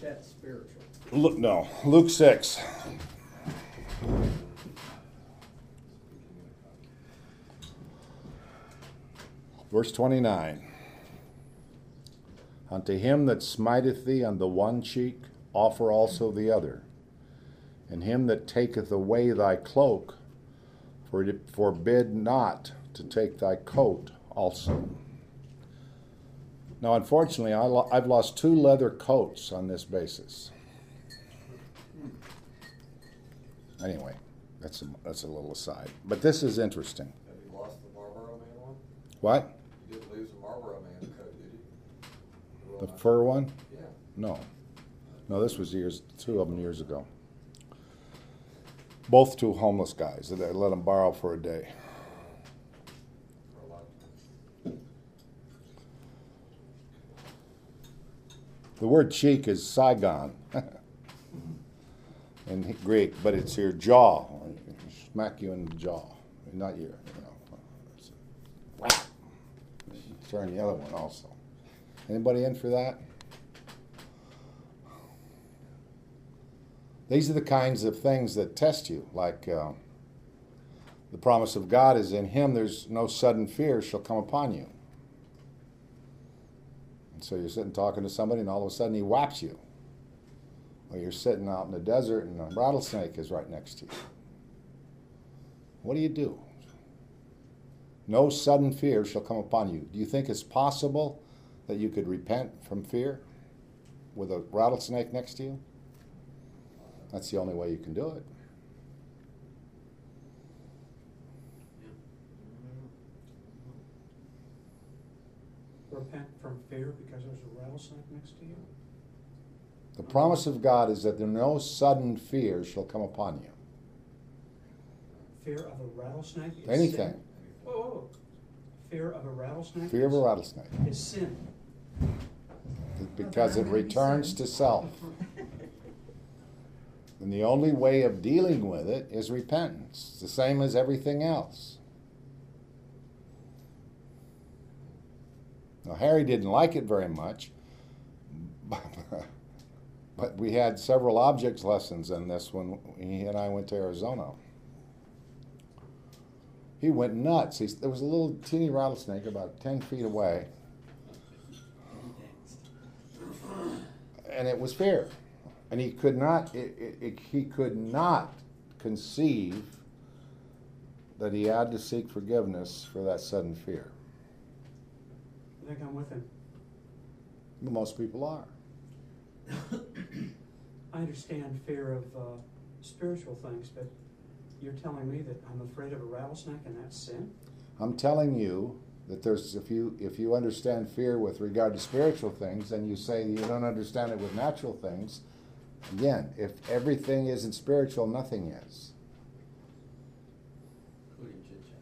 that's spiritual. Look, no, Luke 6. Verse 29. Unto him that smiteth thee on the one cheek, offer also the other. And him that taketh away thy cloak, forbid not to take thy coat also. Now, unfortunately, I've lost 2 leather coats on this basis. Anyway, that's a little aside. But this is interesting. Have you lost the Marlboro Man one? What? You didn't lose the Marlboro Man coat, did you? The fur one? Yeah. No. No, this was 2 of them years ago. Both 2 homeless guys that I let them borrow for a day. For a lifetime. The word cheek is Saigon in Greek, but it's your jaw. Smack you in the jaw, not your, Turn the other one also. Anybody in for that? These are the kinds of things that test you, like the promise of God is in him, there's no sudden fear shall come upon you. And so you're sitting talking to somebody and all of a sudden he whaps you. Or you're sitting out in the desert and a rattlesnake is right next to you. What do you do? No sudden fear shall come upon you. Do you think it's possible that you could repent from fear with a rattlesnake next to you? That's the only way you can do it. Repent from fear because there's a rattlesnake next to you? The promise of God is that there no sudden fear shall come upon you. Fear of a rattlesnake is Anything. sin. Whoa. Fear of a rattlesnake? Fear of a rattlesnake. Is sin. Because it returns to self. And the only way of dealing with it is repentance. It's the same as everything else. Now, Harry didn't like it very much, but we had several objects lessons in this when he and I went to Arizona. He went nuts. There was a little teeny rattlesnake about 10 feet away, and it was fear. And he could not conceive that he had to seek forgiveness for that sudden fear. I think I'm with him. Most people are. I understand fear of spiritual things, but you're telling me that I'm afraid of a rattlesnake and that's sin? I'm telling you that there's if you understand fear with regard to spiritual things, and you say you don't understand it with natural things, again, if everything isn't spiritual, nothing is. Including chit-chat.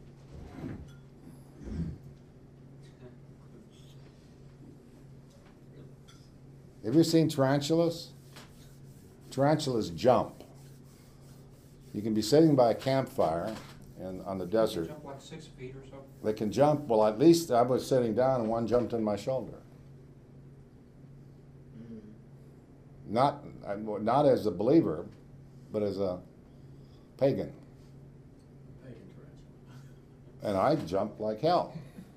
Have you seen tarantulas? Tarantulas jump. You can be sitting by a campfire on the desert. Jump like 6 feet or so? They can jump. Well, at least I was sitting down and one jumped in my shoulder. Not as a believer, but as a pagan. Pagan tarantula. And I jumped like hell.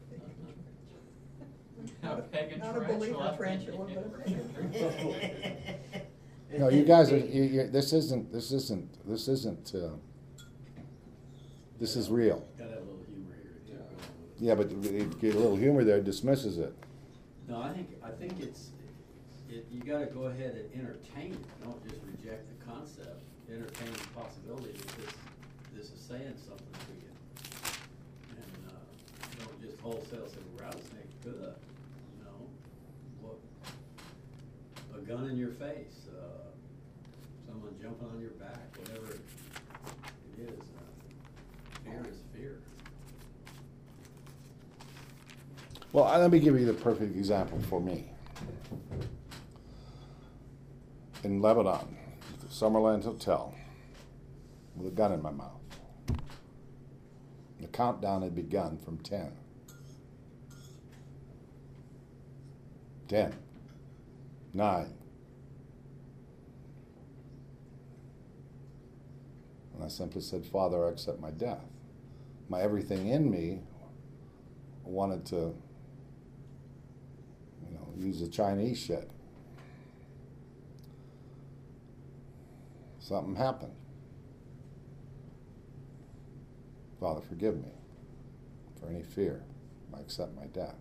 Not a pagan Not a believer tarantula, but a pagan. No, you guys are. This isn't. This is real. Got that little humor here. Yeah, but you get a little humor there dismisses it. No, I think you got to go ahead and entertain it. Don't just reject the concept. Entertain the possibility that this is saying something to you, and don't just wholesale say rattlesnake. Good, what? A gun in your face, someone jumping on your back, whatever it is. Fear is fear. Well, let me give you the perfect example for me. In Lebanon, the Summerland Hotel, with a gun in my mouth. The countdown had begun from 10. 10, 9, And I simply said, Father, I accept my death. My everything in me wanted to, use the Chinese shit. Something happened. Father, forgive me for any fear. I accept my death.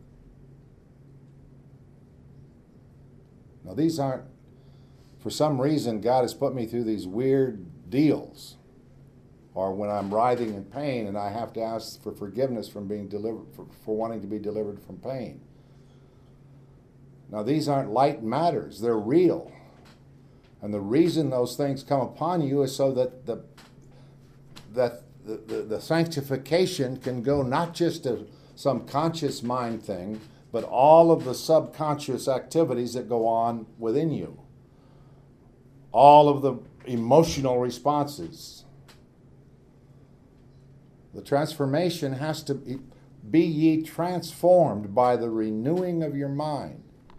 Now, these aren't, for some reason, God has put me through these weird deals. Or when I'm writhing in pain and I have to ask for forgiveness from being delivered, for wanting to be delivered from pain. Now, these aren't light matters. They're real. And the reason those things come upon you is so that the sanctification can go not just to some conscious mind thing, but all of the subconscious activities that go on within you. All of the emotional responses. The transformation has to be ye transformed by the renewing of your mind.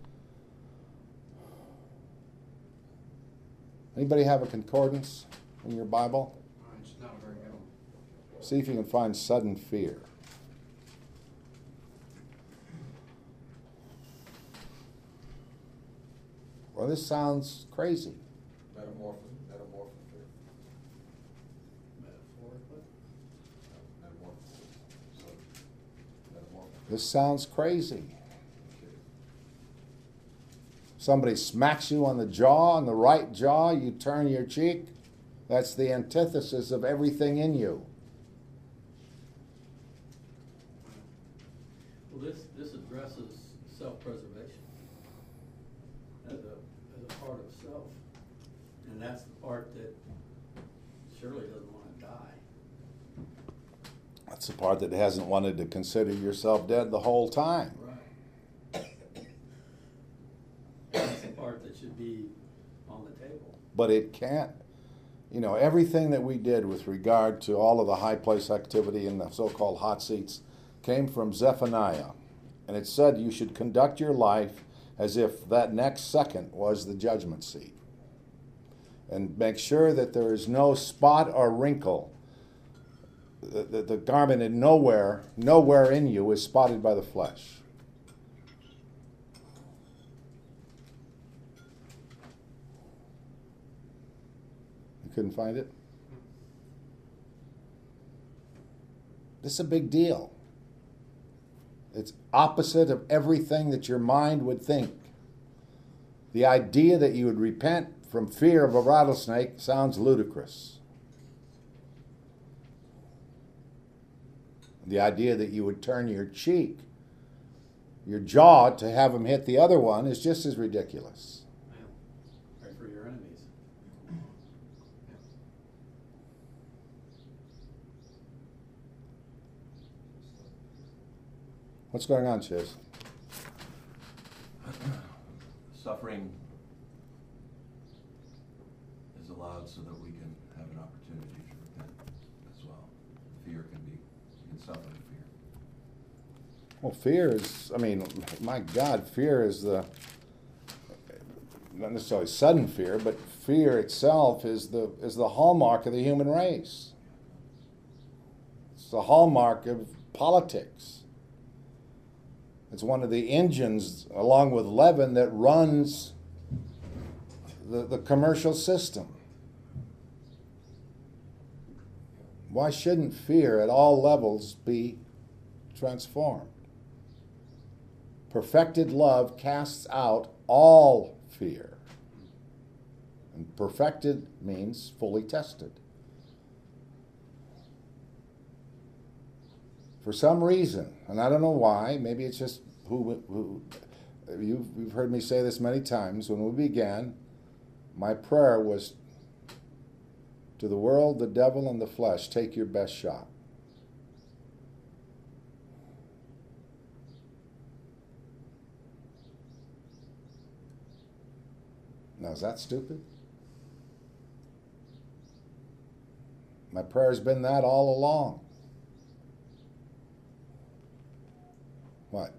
Anybody have a concordance in your Bible? It's not very good. See if you can find sudden fear. Well, this sounds crazy. Metamorphosis fear. Metaphorically? Metamorphosis. So, metamorphosis. This sounds crazy. Somebody smacks you on the jaw, on the right jaw, you turn your cheek. That's the antithesis of everything in you. Well, this addresses self-preservation as a part of self. And that's the part that surely doesn't want to die. That's the part that hasn't wanted to consider yourself dead the whole time. Right. That's the part that should be on the table. But it can't. Everything that we did with regard to all of the high place activity in the so-called hot seats came from Zephaniah. And it said you should conduct your life as if that next second was the judgment seat. And make sure that there is no spot or wrinkle. The garment in nowhere in you is spotted by the flesh. Couldn't find it? This is a big deal. It's opposite of everything that your mind would think. The idea that you would repent from fear of a rattlesnake sounds ludicrous. The idea that you would turn your cheek, your jaw, to have him hit the other one is just as ridiculous. Pray for your enemies. What's going on, Chase? Suffering is allowed so that we can have an opportunity to repent as well. Fear you can suffer in fear. Well, fear is, my God, fear is not necessarily sudden fear, but fear itself is the hallmark of the human race. It's the hallmark of politics. It's one of the engines, along with leaven, that runs the commercial system. Why shouldn't fear at all levels be transformed? Perfected love casts out all fear. And perfected means fully tested. For some reason, and I don't know why, maybe it's just you've heard me say this many times, when we began, my prayer was to the world, the devil, and the flesh, take your best shot. Now, is that stupid? My prayer has been that all along. What?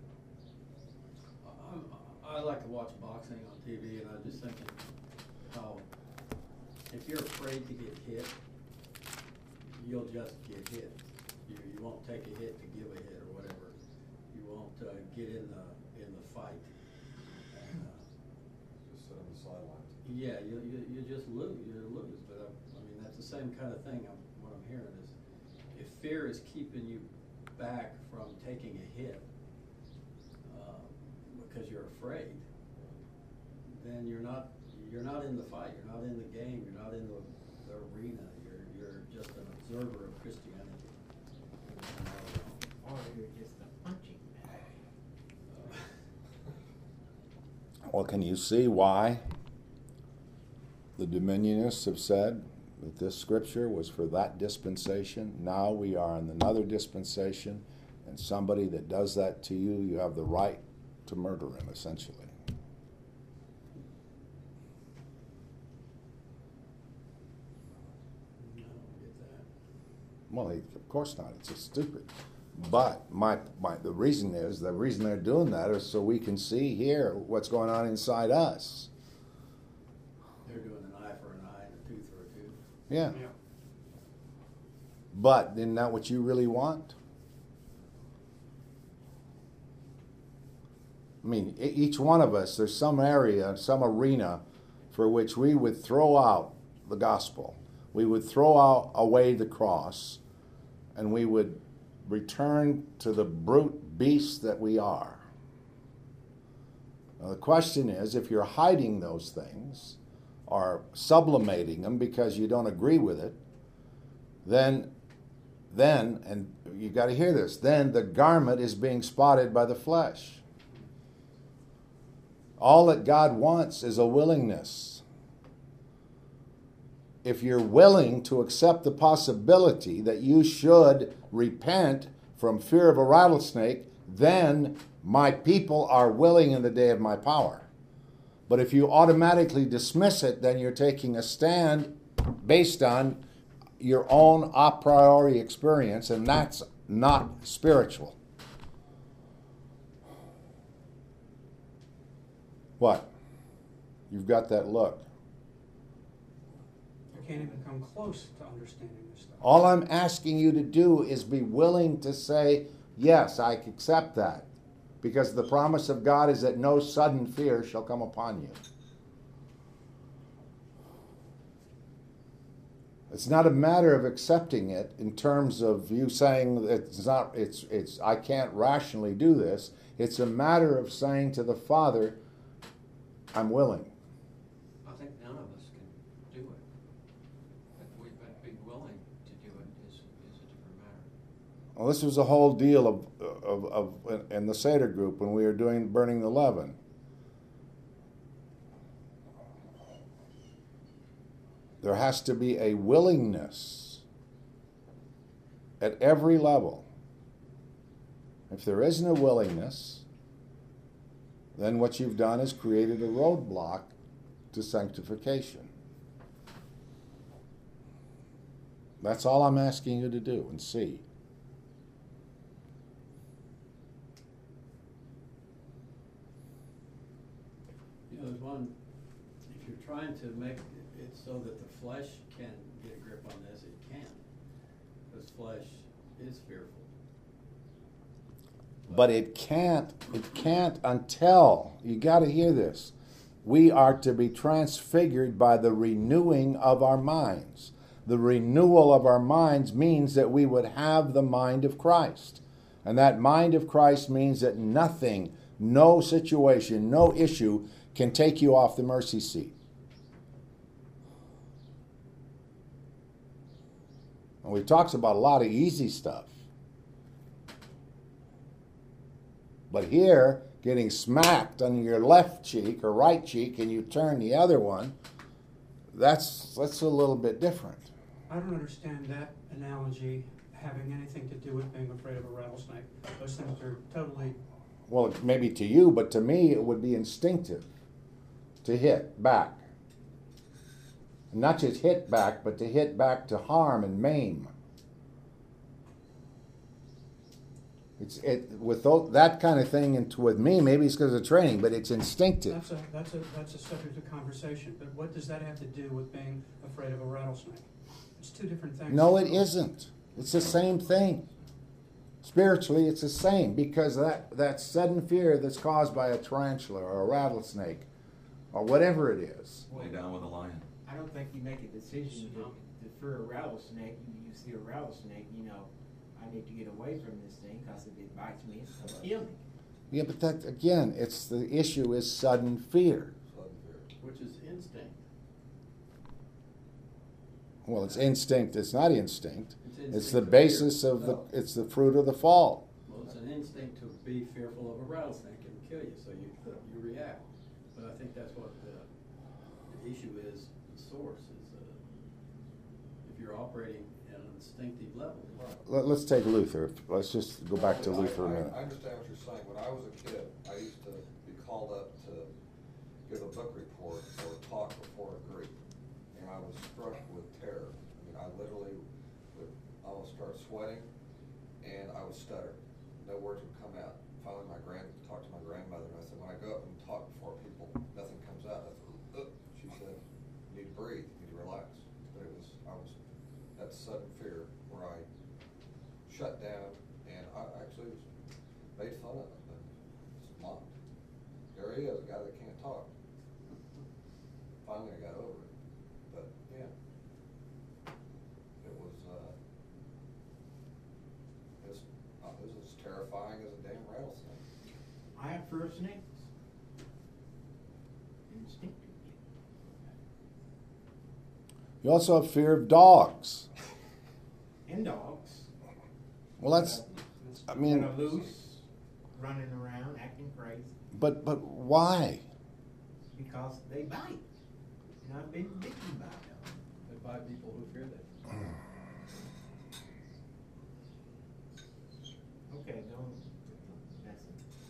I like to watch boxing on TV, and I'm just thinking how if you're afraid to get hit, you'll just get hit. You won't take a hit to give a hit or whatever. You won't get in the fight. And, Just sit on the sidelines. yeah, you just lose. You lose. But I mean, that's the same kind of thing. What I'm hearing is, if fear is keeping you back from taking a hit because you're afraid, then you're not in the fight. You're not in the game. You're not in the arena. You're just an observer of Christianity. Or you're just a punching bag. Well, can you see why the dominionists have said that this scripture was for that dispensation? Now we are in another dispensation, and somebody that does that to you, you have the right to murder him, essentially. No, I don't get that. Well, of course not. It's just stupid. But the reason they're doing that is so we can see here what's going on inside us. They're doing an eye for an eye and a tooth for a tooth. Yeah. Yeah. But isn't that what you really want? I mean, each one of us, there's some area, some arena for which we would throw out the gospel. We would throw out away the cross, and we would return to the brute beast that we are. Now, the question is, if you're hiding those things or sublimating them because you don't agree with it, then, and you got to hear this, then the garment is being spotted by the flesh. All that God wants is a willingness. If you're willing to accept the possibility that you should repent from fear of a rattlesnake, then my people are willing in the day of my power. But if you automatically dismiss it, then you're taking a stand based on your own a priori experience, and that's not spiritual. What? You've got that look. I can't even come close to understanding this stuff. All I'm asking you to do is be willing to say, yes, I accept that. Because the promise of God is that no sudden fear shall come upon you. It's not a matter of accepting it in terms of you saying it's I can't rationally do this. It's a matter of saying to the Father, I'm willing. I think none of us can do it. But being willing to do it is a different matter. Well, this was a whole deal of in the Seder group when we were burning the leaven. There has to be a willingness at every level. If there isn't a willingness, then what you've done is created a roadblock to sanctification. That's all I'm asking you to do and see. You know, there's one, if you're trying to make it so that the flesh can get a grip on this, it can. Because flesh is fearful. But it can't until, you got to hear this, we are to be transfigured by the renewing of our minds. The renewal of our minds means that we would have the mind of Christ. And that mind of Christ means that nothing, no situation, no issue can take you off the mercy seat. And we talked about a lot of easy stuff. But here, getting smacked on your left cheek or right cheek and you turn the other one, that's a little bit different. I don't understand that analogy having anything to do with being afraid of a rattlesnake. Those things are totally... Well, maybe to you, but to me it would be instinctive to hit back. Not just hit back, but to hit back to harm and maim. That kind of thing, and with me, maybe it's because of training, but it's instinctive. That's a subject of conversation. But what does that have to do with being afraid of a rattlesnake? It's two different things. No, it isn't. It's the same thing. Spiritually, it's the same, because that sudden fear that's caused by a tarantula or a rattlesnake or whatever it is. Lay down with a lion. I don't think you make a decision to fear a rattlesnake. You see a rattlesnake, you know, I need to get away from this thing because if it bites me, it's going to kill me. Yeah, but that, again, it's the issue is sudden fear. Sudden fear. Which is instinct. Well, it's instinct. It's not instinct. It's It's the instinct to basis fear. of the. No. It's the fruit of the fall. Well, it's an instinct to be fearful of a rattlesnake and kill you, so you react. But I think that's what the issue is, the source is, if you're operating at an instinctive level. Let's take Luther. Let's just go back to I- Luther a minute. I understand what you're saying. When I was a kid, I used to be called up to give a book report or talk before a group, and I was struck with terror. I mean, I literally would almost start sweating, and I would stutter. No words would come out. Finally, talked to my grandmother, and I said, when I go up and talk before people, nothing comes out. I thought, she said, you need to breathe, you need to relax. But I was that sudden fear where I shut down, and I actually was made fun of, but it's mocked. There he is, a guy that can't talk. Finally, I got over it, but yeah, it was as terrifying as a damn rattlesnake. I have fear of snakes. Instinctively. You also have fear of dogs. And dogs. Well, that's. I mean, That are loose, running around, acting crazy, but why? because they bite. And I've been bitten by them. But by people who fear that. Okay, don't. That's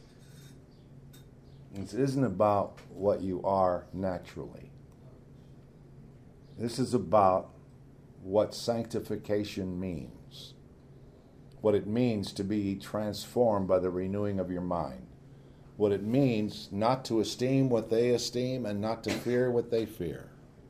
it. It isn't about what you are naturally. This is about what sanctification means. What it means to be transformed by the renewing of your mind. What it means not to esteem what they esteem and not to fear what they fear.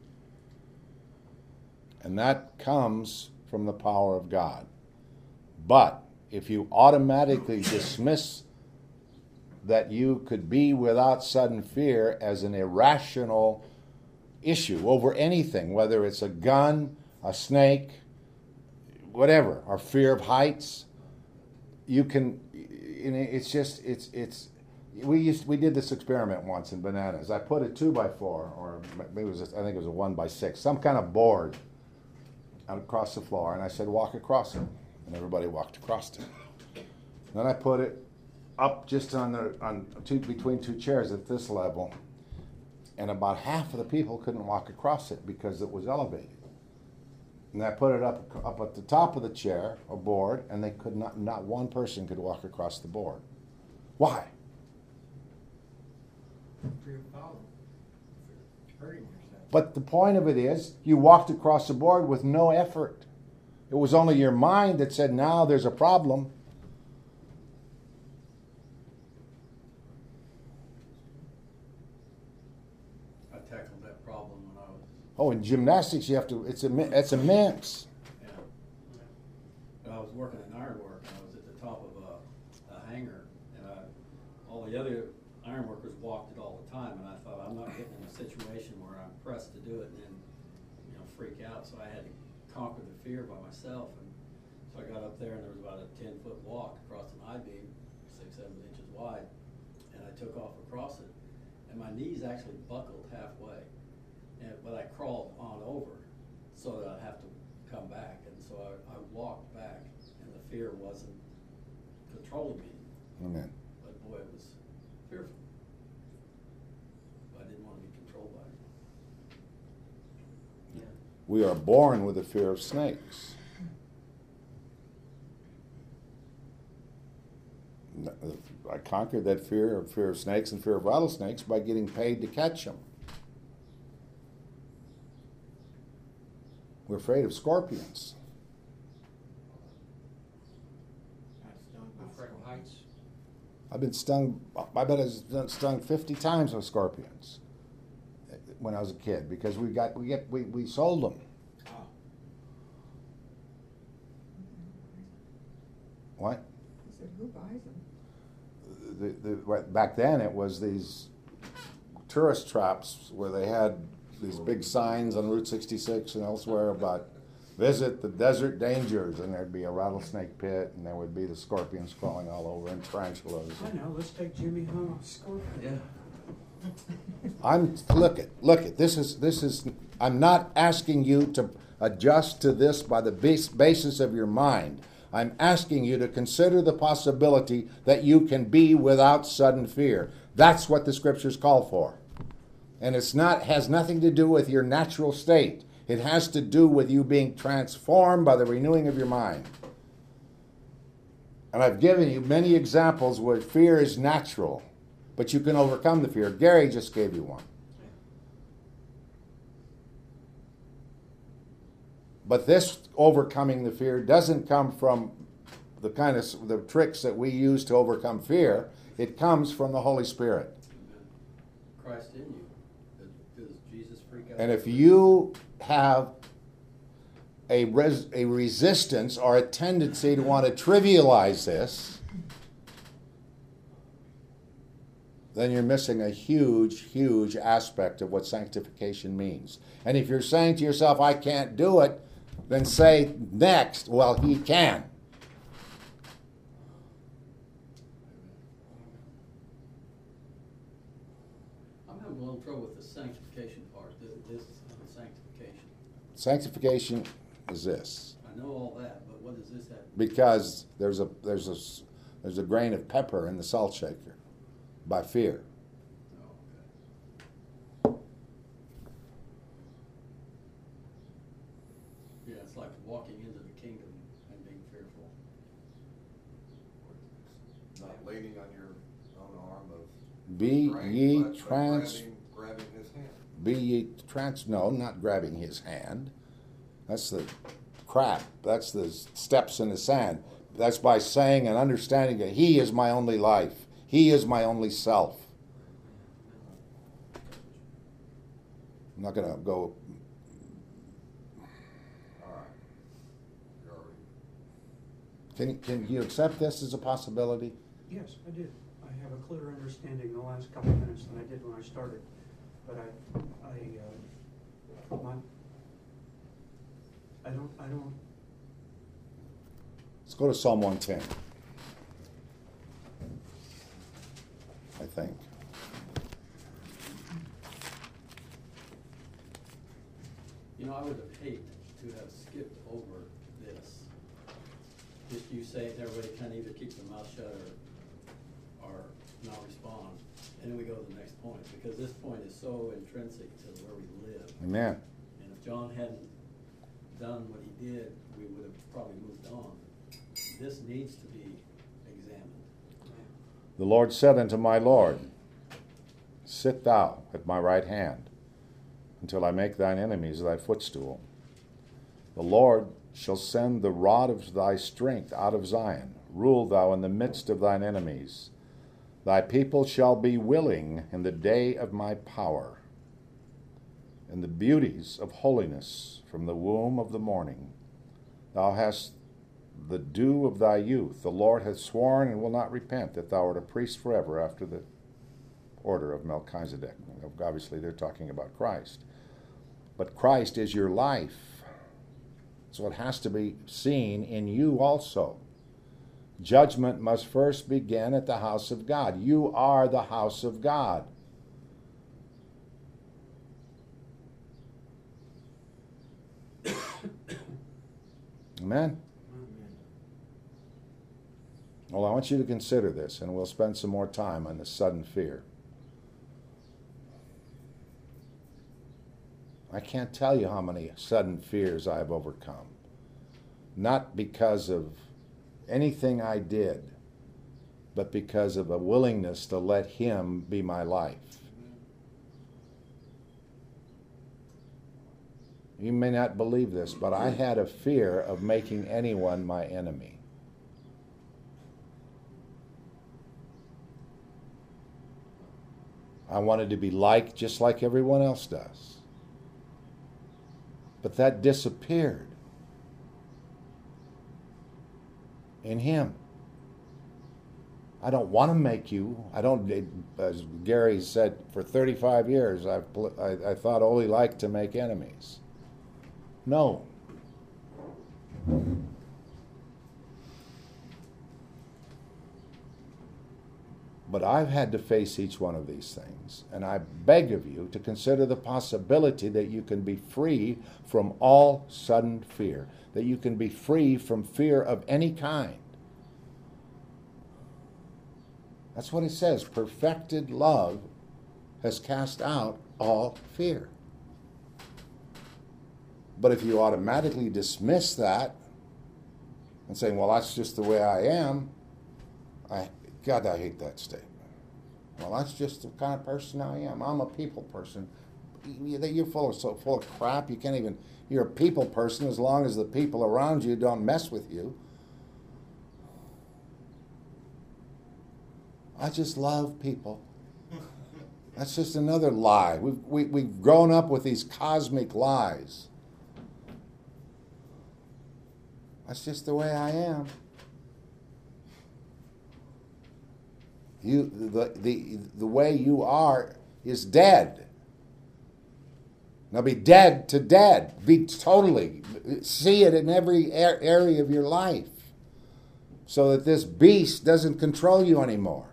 And that comes from the power of God. But if you automatically dismiss that you could be without sudden fear as an irrational issue over anything, whether it's a gun, a snake, whatever, or fear of heights, you can. We did this experiment once in Bananas. I put a 2x4, or maybe I think it was a 1x6, some kind of board out across the floor, and I said, walk across it, and everybody walked across it. Then I put it up just between two chairs at this level, and about half of the people couldn't walk across it because it was elevated. And I put it up at the top of the chair or board, and they could not one person could walk across the board. Why? Fear of falling. Hurting yourself. But the point of it is, you walked across the board with no effort. It was only your mind that said, now there's a problem. I tackled that problem when I was, Oh, in gymnastics, you have to. It's immense. yeah. But I was working in ironwork, and I was at the top of a hangar, and all the other ironworkers walked it all the time, and I thought, I'm not getting in a situation where I'm pressed to do it and then, freak out. So I had to conquer the fear by myself, and so I got up there, and there was about a 10-foot walk across an I-beam, 6-7 inches wide, and I took off across it, and my knees actually buckled halfway, but I crawled on over so that I'd have to come back, and so I walked back, and the fear wasn't controlling me, Amen. but boy, it was fearful. I didn't want to be controlled by it. Yeah. We are born with a fear of snakes. I conquered that fear of snakes and fear of rattlesnakes by getting paid to catch them. We're afraid of scorpions. I've stung by Afraid of heights. I've been stung, I bet I've been stung 50 times with scorpions when I was a kid because we sold them. Oh. What? I said, who buys them? Back then it was these tourist traps where they had these big signs on Route 66 and elsewhere about visit the desert dangers, and there'd be a rattlesnake pit, and there would be the scorpions crawling all over, and tarantulas. I know, let's take Jimmy home, scorpion. Yeah. Look it. This is. I'm not asking you to adjust to this by the basis of your mind. I'm asking you to consider the possibility that you can be without sudden fear. That's what the scriptures call for. And has nothing to do with your natural state. It has to do with you being transformed by the renewing of your mind. And I've given you many examples where fear is natural, but you can overcome the fear. Gary just gave you one. But this overcoming the fear doesn't come from the tricks that we use to overcome fear. It comes from the Holy Spirit. Christ in you. Does Jesus freak out? And if you have a resistance or a tendency to want to trivialize this, then you're missing a huge, huge aspect of what sanctification means. And if you're saying to yourself, I can't do it, then say next, well, he can. I'm having a little trouble with the sanctification part. This is sanctification. Sanctification is this. I know all that, but what does this have? Because there's a grain of pepper in the salt shaker by fear. Oh, okay. Yeah, it's like walking into the kingdom and being fearful. Not leaning on your own arm of Be strength, ye but grabbing his hand. Be ye no, not grabbing his hand. That's the crap. That's the steps in the sand. That's by saying and understanding that he is my only life. He is my only self. I'm not going to go. All right. You're already. Can you accept this as a possibility? Yes, I did. I have a clearer understanding in the last couple of minutes than I did when I started. But I don't. Let's go to Psalm 110. I think. You know, I would have hated to have skipped over this. Just you say it, and everybody kind of either keeps their mouth shut or not respond. And then we go to the next point, because this point is so intrinsic to where we live. Amen. And if John hadn't done what he did, we would have probably moved on. This needs to be examined. The Lord said unto my Lord, sit thou at my right hand, until I make thine enemies thy footstool. The Lord shall send the rod of thy strength out of Zion. Rule thou in the midst of thine enemies. Thy people shall be willing in the day of my power. In the beauties of holiness from the womb of the morning. Thou hast the dew of thy youth. The Lord hath sworn and will not repent that thou art a priest forever after the order of Melchizedek. Obviously, they're talking about Christ. But Christ is your life. So it has to be seen in you also. Judgment must first begin at the house of God. You are the house of God. Amen? Well, I want you to consider this, and we'll spend some more time on the sudden fear. I can't tell you how many sudden fears I've overcome. Not because of anything I did, but because of a willingness to let Him be my life. You may not believe this, but I had a fear of making anyone my enemy. I wanted to be liked just like everyone else does. But that disappeared in Him. I don't want to make you. I don't, as Gary said, for 35 years, I thought Ole liked to make enemies. No. But I've had to face each one of these things, and I beg of you to consider the possibility that you can be free from all sudden fear, that you can be free from fear of any kind. That's what it says. Perfected love has cast out all fear. But if you automatically dismiss that and saying, well, that's just the way I am, God, I hate that statement. Well, that's just the kind of person I am. I'm a people person. You're full of crap. You can't even, you're a people person as long as the people around you don't mess with you. I just love people. That's just another lie. We've grown up with these cosmic lies. That's just the way I am. The way you are is dead. Now be dead to dead. Be totally, see it in every area of your life so that this beast doesn't control you anymore.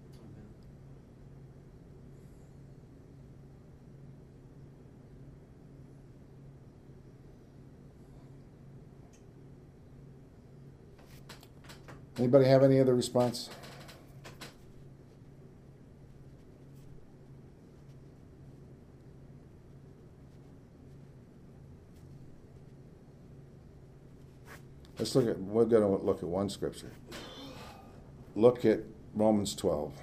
Anybody have any other response? We're going to look at one scripture. Look at Romans 12.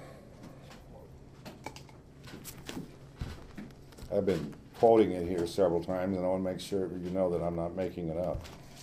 I've been quoting it here several times, and I want to make sure you know that I'm not making it up.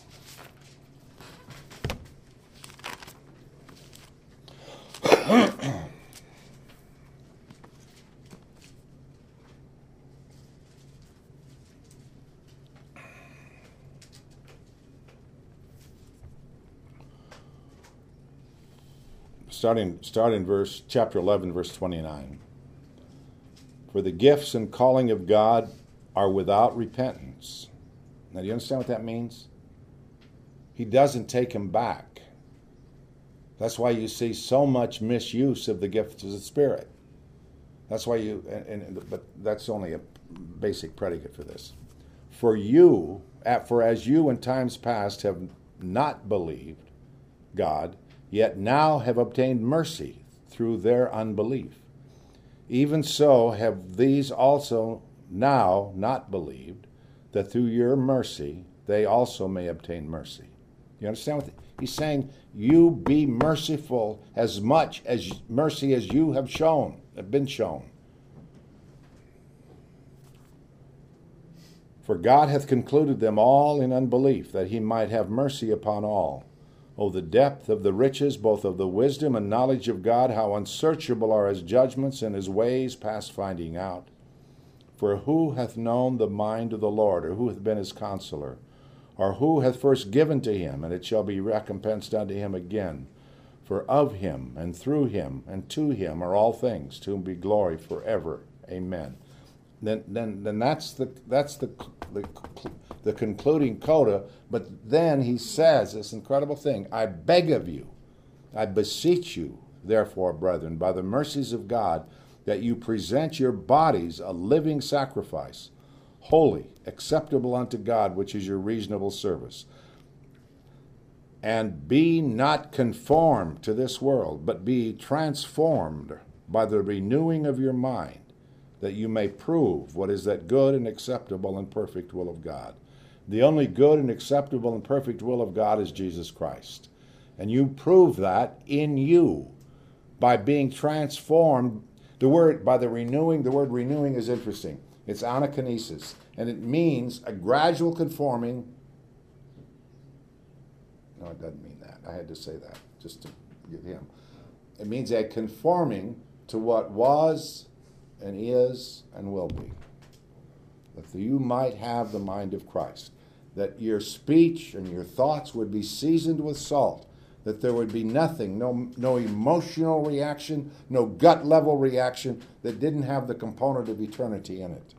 Starting chapter 11, verse 29. For the gifts and calling of God are without repentance. Now, do you understand what that means? He doesn't take them back. That's why you see so much misuse of the gifts of the Spirit. That's why but that's only a basic predicate for this. For as you in times past have not believed God, yet now have obtained mercy through their unbelief. Even so have these also now not believed, that through your mercy they also may obtain mercy. You understand what he's saying? You be merciful as much as mercy as you have been shown. For God hath concluded them all in unbelief, that he might have mercy upon all. O the depth of the riches, both of the wisdom and knowledge of God, how unsearchable are his judgments and his ways past finding out. For who hath known the mind of the Lord, or who hath been his counselor? Or who hath first given to him, and it shall be recompensed unto him again? For of him, and through him, and to him are all things, to whom be glory forever. Amen. Then that's the concluding coda. But then he says this incredible thing: I beg of you, I beseech you, therefore, brethren, by the mercies of God, that you present your bodies a living sacrifice, holy, acceptable unto God, which is your reasonable service. And be not conformed to this world, but be transformed by the renewing of your mind, that you may prove what is that good and acceptable and perfect will of God. The only good and acceptable and perfect will of God is Jesus Christ. And you prove that in you by being transformed. The word renewing is interesting. It's anakinesis, and it means a gradual conforming. No, it doesn't mean that. I had to say that just to give him. It means a conforming to what was and is and will be. That you might have the mind of Christ. That your speech and your thoughts would be seasoned with salt. that there would be nothing, no emotional reaction, no gut level reaction that didn't have the component of eternity in it.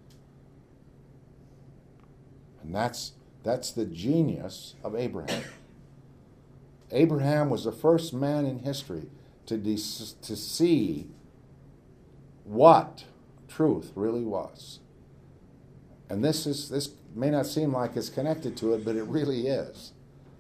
And that's the genius of Abraham. Abraham was the first man in history to see what truth really was. And this may not seem like it's connected to it, but it really is.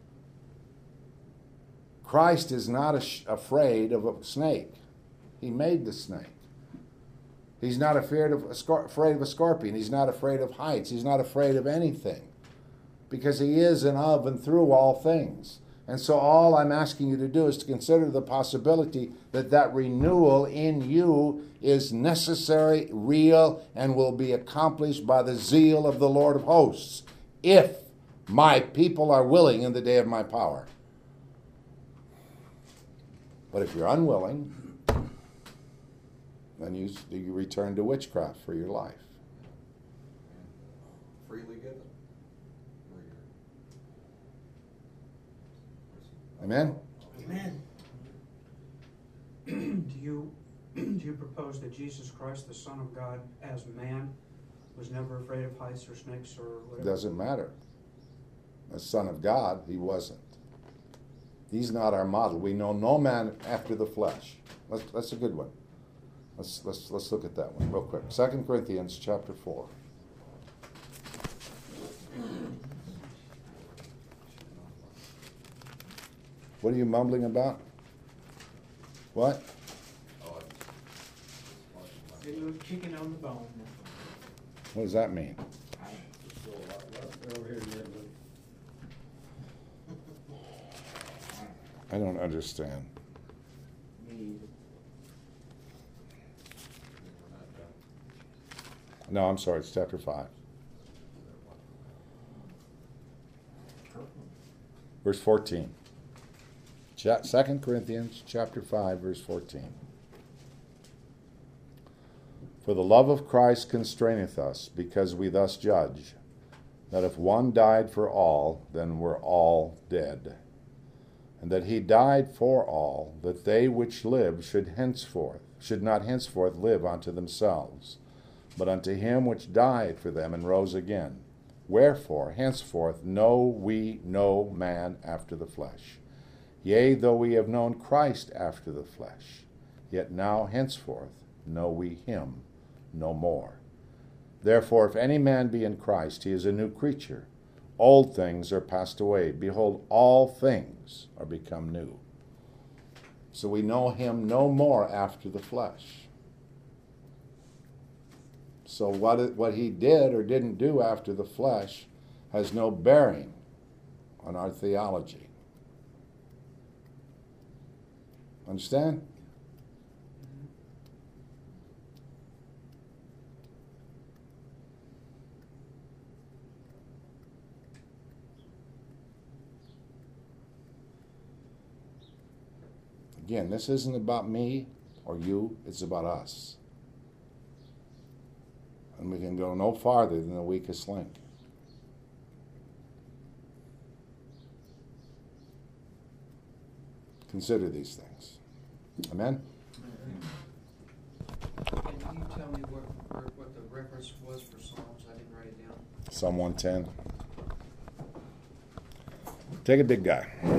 Christ is not afraid of a snake. He made the snake. He's not afraid of a scorpion. He's not afraid of heights. He's not afraid of anything, because he is and of and through all things. And so all I'm asking you to do is to consider the possibility that renewal in you is necessary, real, and will be accomplished by the zeal of the Lord of hosts, if my people are willing in the day of my power. But if you're unwilling, then you return to witchcraft for your life. Freely given. Amen? Amen. Do you propose that Jesus Christ, the Son of God, as man, was never afraid of heights or snakes or whatever? Doesn't matter. As Son of God, he wasn't. He's not our model. We know no man after the flesh. That's a good one. Let's look at that one real quick. 2 Corinthians chapter 4. What are you mumbling about? What? Oh, A little chicken on the bone. What does that mean? Over here, Ned, look. I don't understand. Me either. No, I'm sorry. It's chapter 5. Verse 14. 2 Corinthians chapter 5, verse 14. For the love of Christ constraineth us, because we thus judge, that if one died for all, then we're all dead. And that he died for all, that they which live should not henceforth live unto themselves, but unto him which died for them and rose again. Wherefore, henceforth know we no man after the flesh. Yea, though we have known Christ after the flesh, yet now henceforth know we him no more. Therefore, if any man be in Christ, he is a new creature. Old things are passed away. Behold, all things are become new. So we know him no more after the flesh. So what he did or didn't do after the flesh has no bearing on our theology. Understand? Again, this isn't about me or you, it's about us. And we can go no farther than the weakest link. Consider these things. Amen? Can you tell me what the reference was for Psalms? I didn't write it down. Psalm 110. Take a big guy.